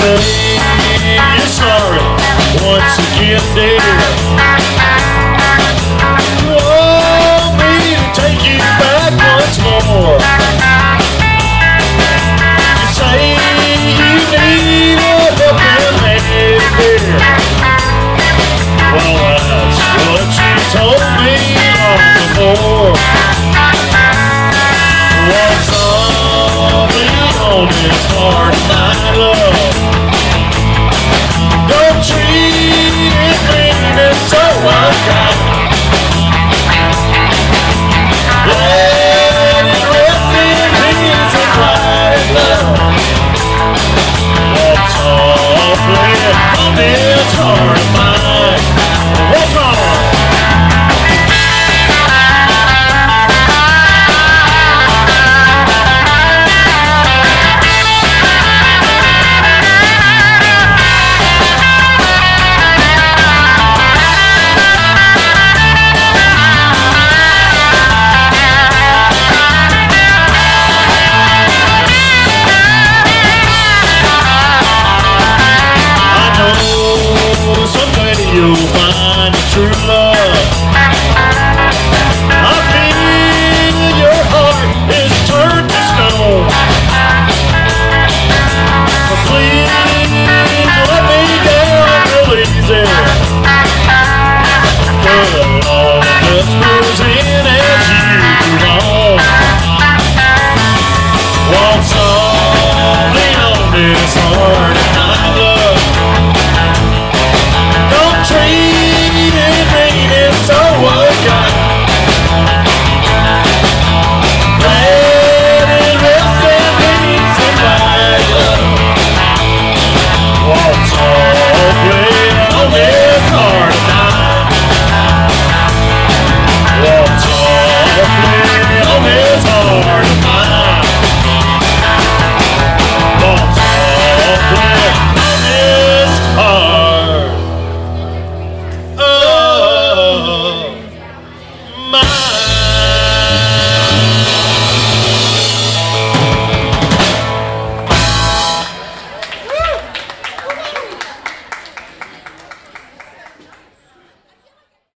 say you're sorry once again, dear. Want me to take you back once more. You say you need a helping hand, dear. Well, that's what you told me long before. What's on this hard night, love? Don't treat it mean and so unkind.